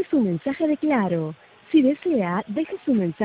su mensaje de Claro. Si desea, deje su mensaje.